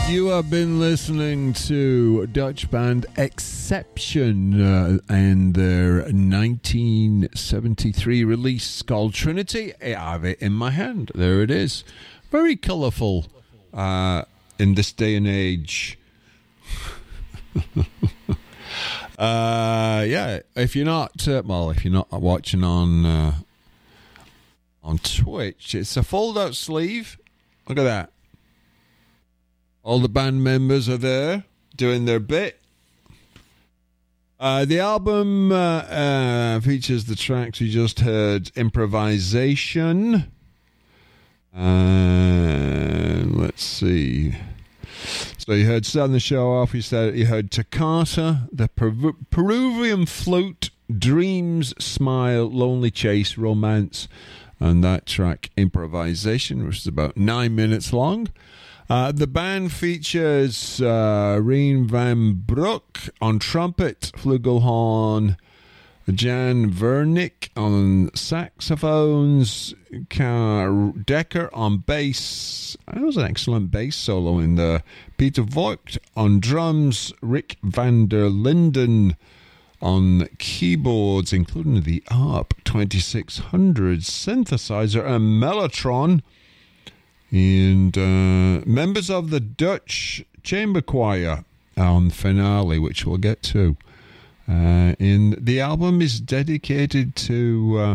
You have been listening to Dutch band Exception and their 1973 release called Trinity. I have it in my hand. There it is. Very colourful in this day and age. Yeah, if you're not watching on Twitch, it's a fold-out sleeve. Look at that. All the band members are there doing their bit. The album features the tracks you just heard, Improvisation. Let's see. So you heard Starting the Show Off. You heard Toccata, the Peruvian Flute, Dreams, Smile, Lonely Chase, Romance, and that track, Improvisation, which is about 9 minutes long. The band features Rien van Broek on trumpet, flugelhorn, Jan Vernick on saxophones, Karl Dekker on bass. That was an excellent bass solo in there. Peter Voigt on drums, Rick van der Linden on keyboards, including the ARP 2600 synthesizer and Mellotron. And members of the Dutch Chamber Choir on Finale, which we'll get to. And the album is dedicated to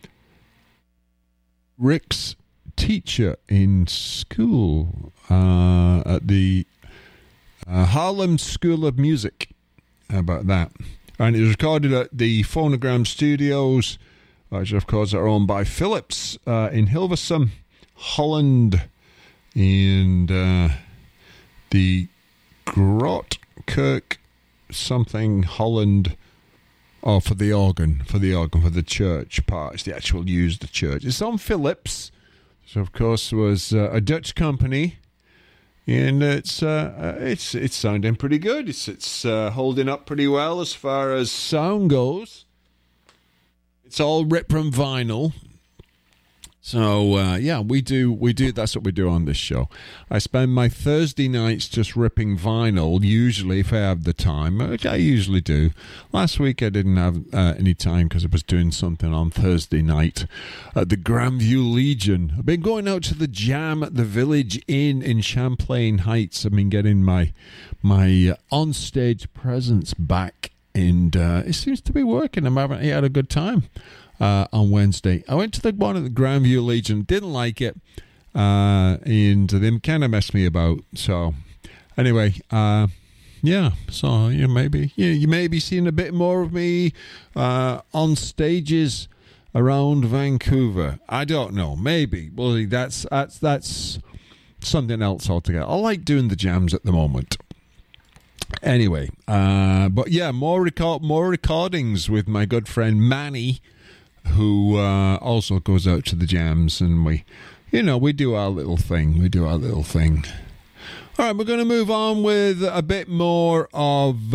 Rick's teacher in school at the Haarlem School of Music. How about that? And it was recorded at the Phonogram Studios, which of course are owned by Philips in Hilversum, Holland, and the Grootkirk something Holland. Oh, for the organ, for the church part. It's the actual use the church. It's on Philips, so of course was a Dutch company, and it's sounding pretty good. It's holding up pretty well as far as sound goes. It's all ripped from vinyl. So, yeah, we do, that's what we do on this show. I spend my Thursday nights just ripping vinyl, usually, if I have the time, which I usually do. Last week I didn't have any time because I was doing something on Thursday night at the Grandview Legion. I've been going out to the jam at the Village Inn in Champlain Heights. I've been getting my on-stage presence back, and it seems to be working. I had a good time. On Wednesday, I went to the one at the Grandview Legion, didn't like it, and they kind of messed me about. So, anyway, yeah. So you may be seeing a bit more of me on stages around Vancouver. I don't know. Maybe. Well, that's something else altogether. I like doing the jams at the moment. Anyway, but yeah, more recordings with my good friend Manny, who also goes out to the jams, and we do our little thing. All right, we're going to move on with a bit more of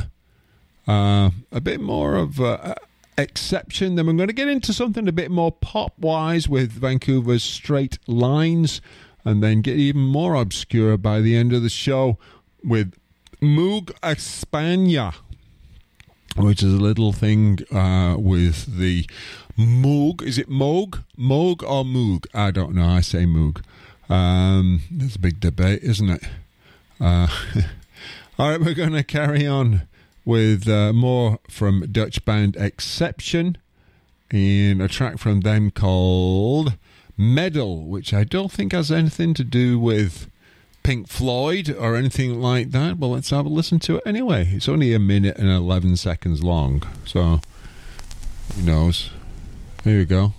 Exception. Then we're going to get into something a bit more pop-wise with Vancouver's Straight Lines, and then get even more obscure by the end of the show with Moog España, which is a little thing with the Moog. Is it Moog? Moog or Moog? I don't know. I say Moog. There's a big debate, isn't it? All right, we're going to carry on with more from Dutch band Exception, and a track from them called Medal, which I don't think has anything to do with Pink Floyd or anything like that, but let's have a listen to it anyway. It's only 1 minute and 11 seconds long, so who knows. Here we go.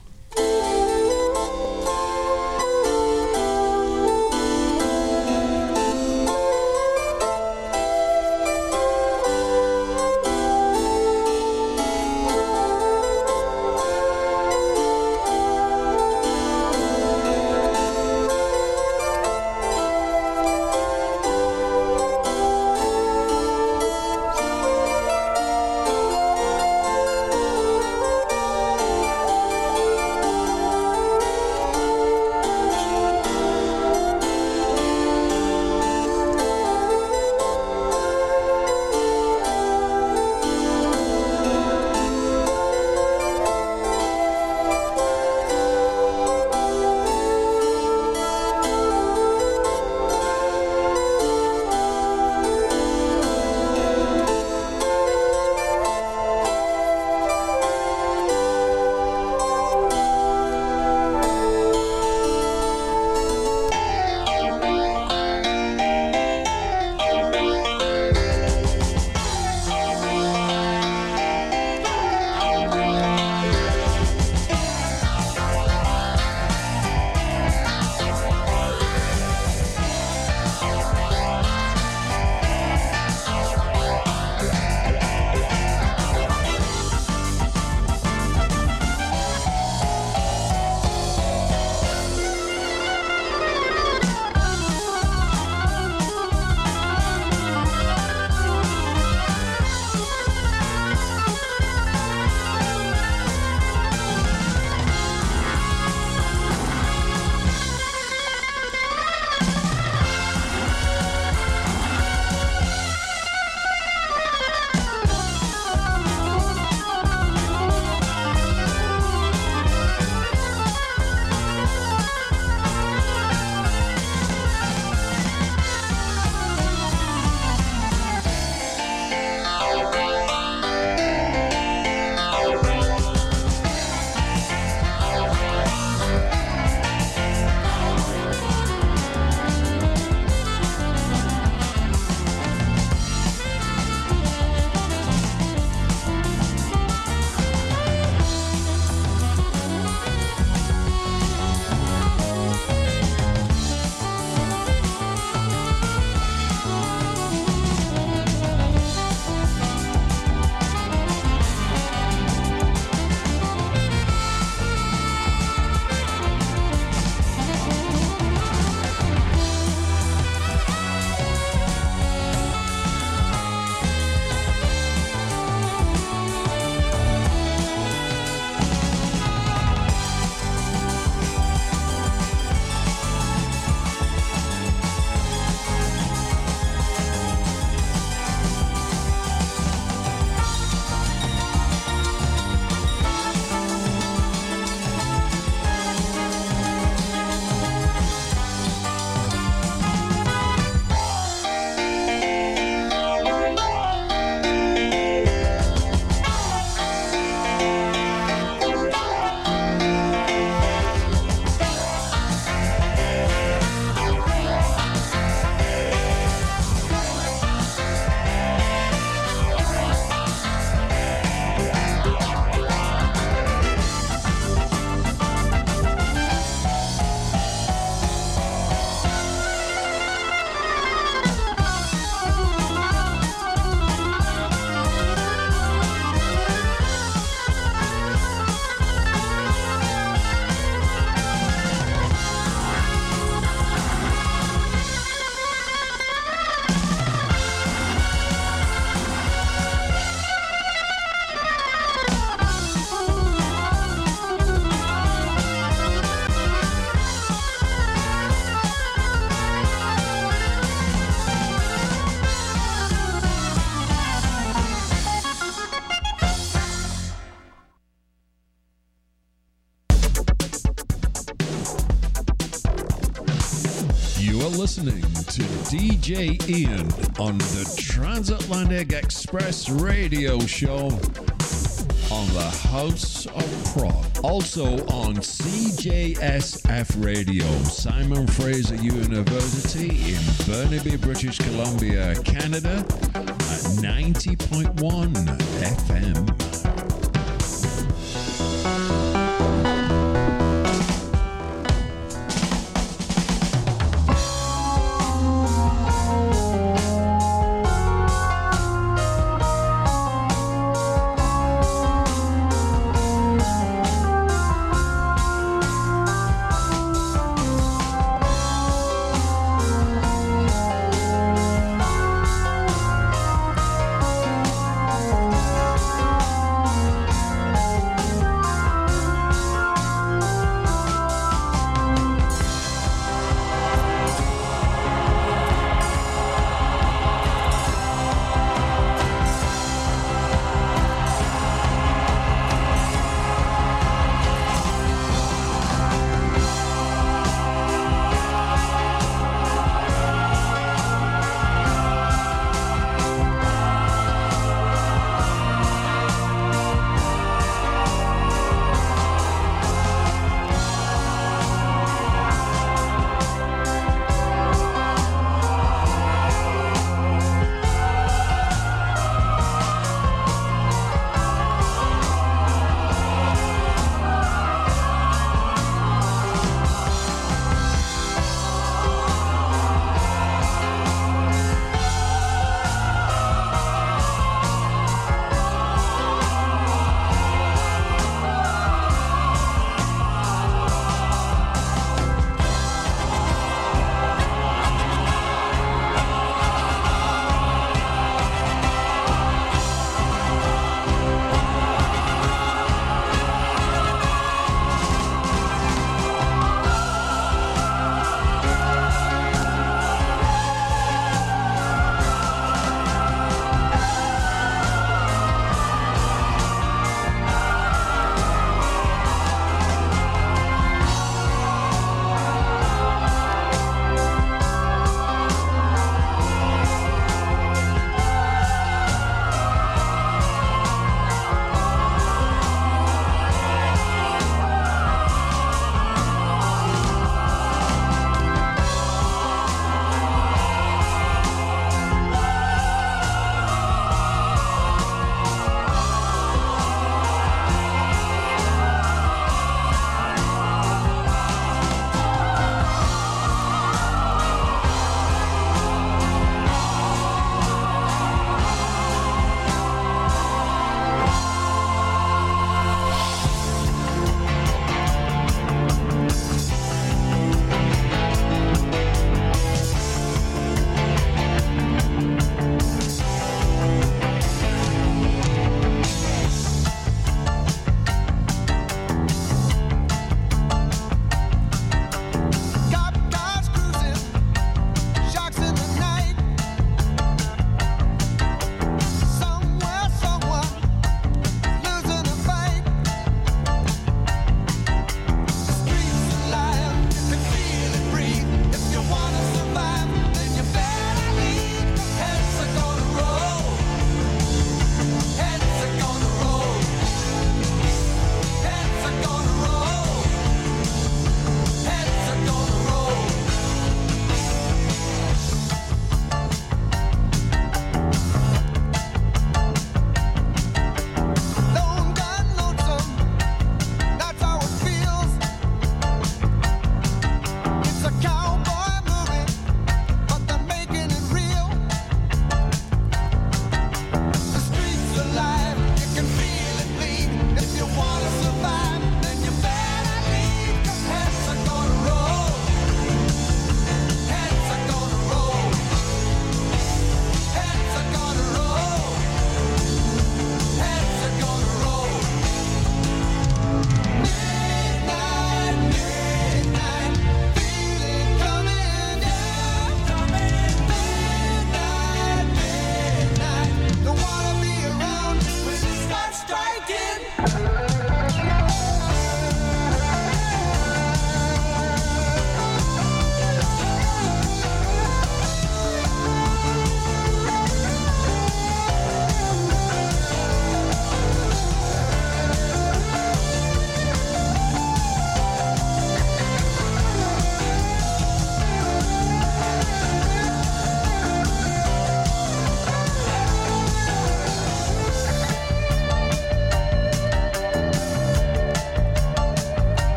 You're listening to DJ Ian on the Transatlantic Express radio show on the House of Prog. Also on CJSF Radio, Simon Fraser University in Burnaby, British Columbia, Canada at 90.1 FM.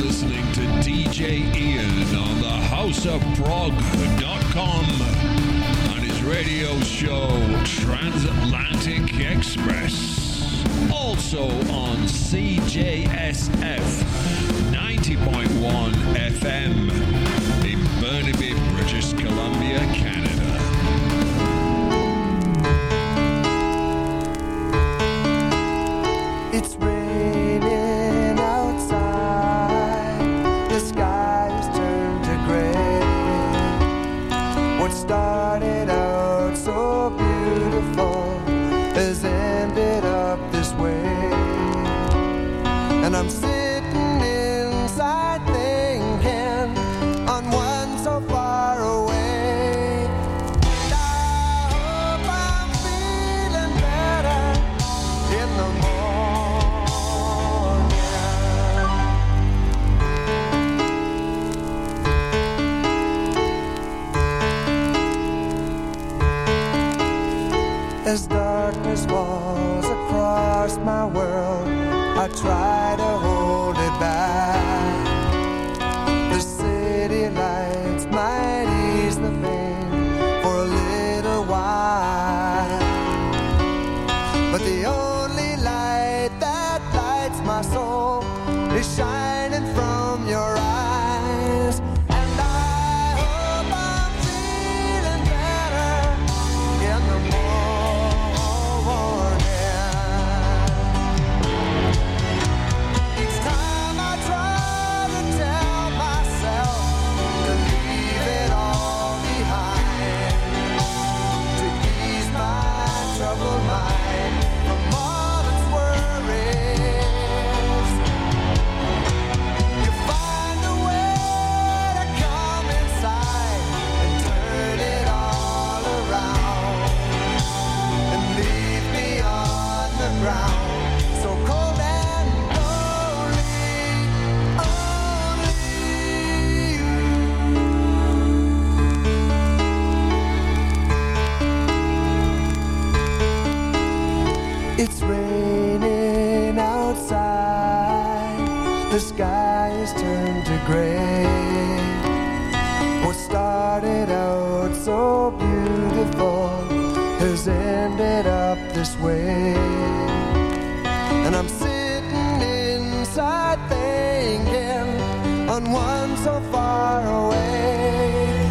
listening to DJ Ian on the houseofprog.com and his radio show Transatlantic Express. Also on CJSF 90.1 FM in Burnaby, British Columbia, Canada. It's raining outside, the sky has turned to gray. What started out so beautiful has ended up this way. And I'm sitting inside thinking on one so far away. And I hope I'm feeling better in the morning. As darkness falls across my world, I try to hold it back. The city lights might ease the pain for a little while, but the only light that lights my soul is shining from your eyes. And I hope I'm feeling better in the morning. It's raining outside, the sky has turned to gray. What started out so beautiful has ended up this way. And I'm sitting inside thinking on one so far away.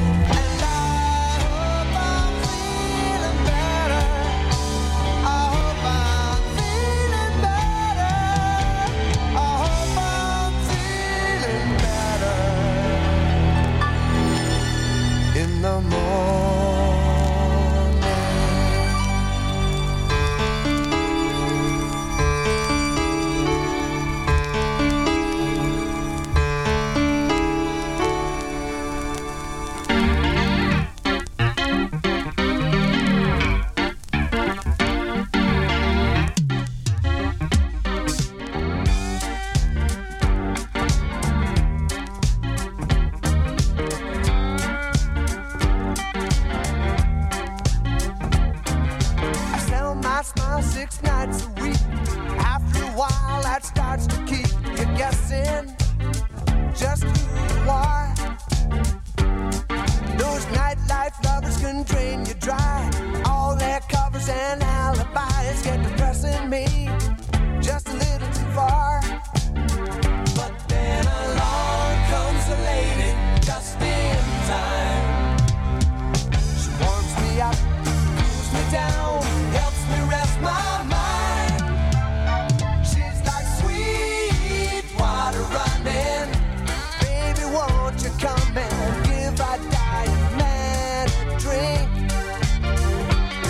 In the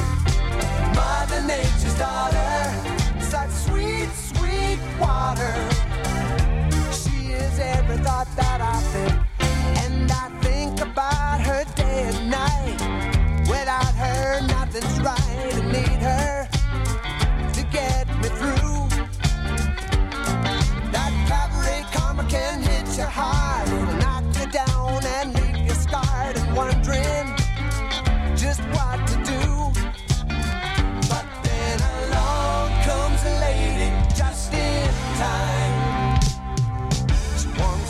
Mother Nature's daughter, such sweet, sweet water.